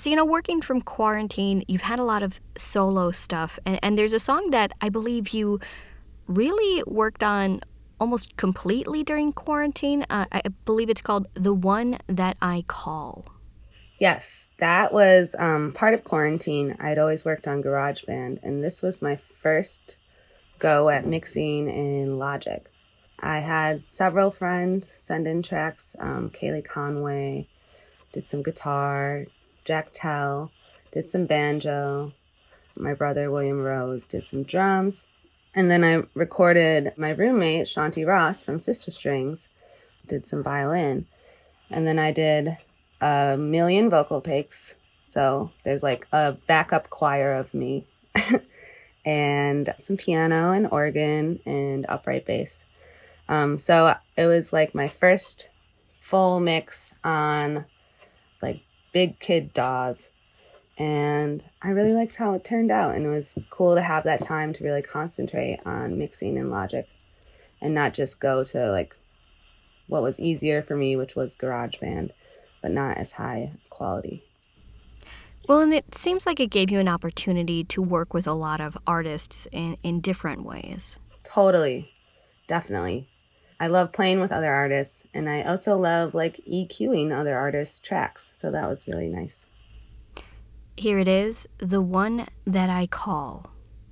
So, you know, working from quarantine, you've had a lot of solo stuff, and there's a song that I believe you really worked on almost completely during quarantine. I believe it's called The One That I Call. Yes, that was part of quarantine. I'd always worked on GarageBand, and this was my first go at mixing in Logic. I had several friends send in tracks. Kaylee Conway did some guitar. Jack Tell did some banjo. My brother, William Rose, did some drums. And then I recorded my roommate, Shanti Ross from Sister Strings, did some violin. And then I did a million vocal takes. So there's like a backup choir of me and some piano and organ and upright bass. So it was like my first full mix on like big kid DAWs. And I really liked how it turned out. And it was cool to have that time to really concentrate on mixing in Logic and not just go to like what was easier for me, which was GarageBand, but not as high quality. Well, and it seems like it gave you an opportunity to work with a lot of artists in different ways. Totally. Definitely. I love playing with other artists, and I also love like EQing other artists' tracks, so that was really nice. Here it is, The One That I Call.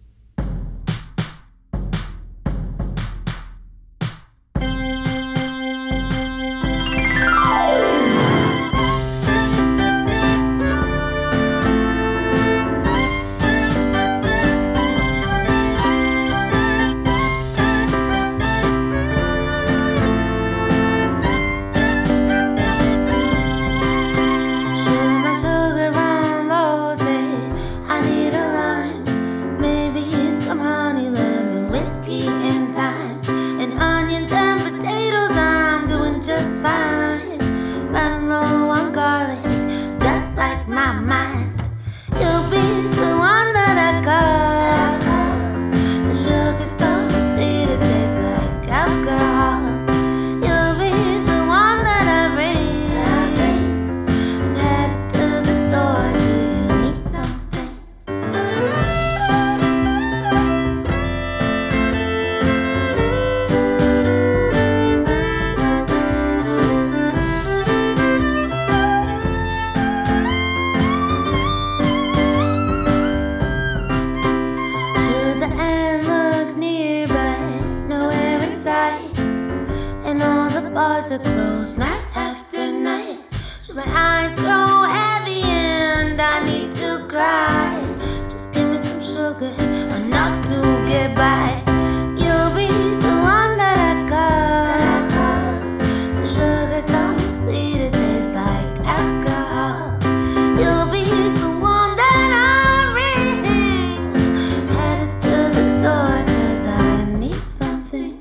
Are closed night after night. So my eyes grow heavy and I need to cry. Just give me some sugar, enough to get by. You'll be the one that I call. The sugar so sweet it tastes like alcohol. You'll be the one that I ring. Headed to the store 'cause I need something.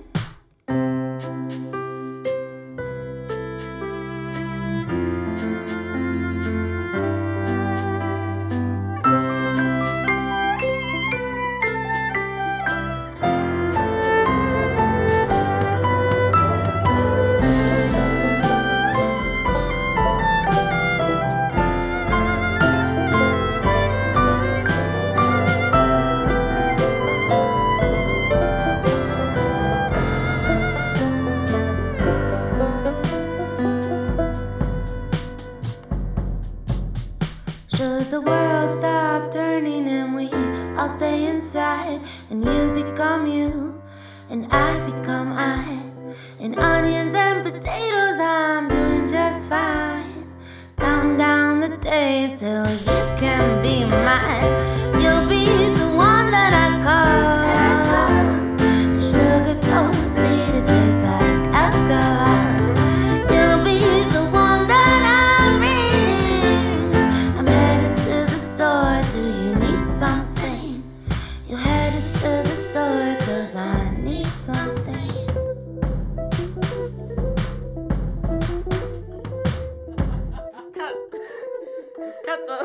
Should the world stop turning and we all stay inside, and you become you and I become I, and onions and potatoes I'm doing just fine. Count down the days till you can be mine. You'll be the one that I call. The sugar so sweet it tastes like alcohol. You'll be the one that I ring. I'm headed to the store. Do you need something? You headed to the store 'cause I need something. Just cut the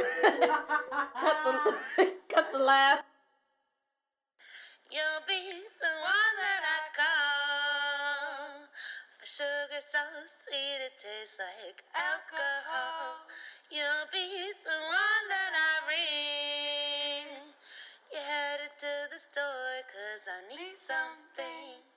cut the laugh. You'll be the one that I call. For sugar so sweet it tastes like alcohol. You'll be the one 'cause I need something.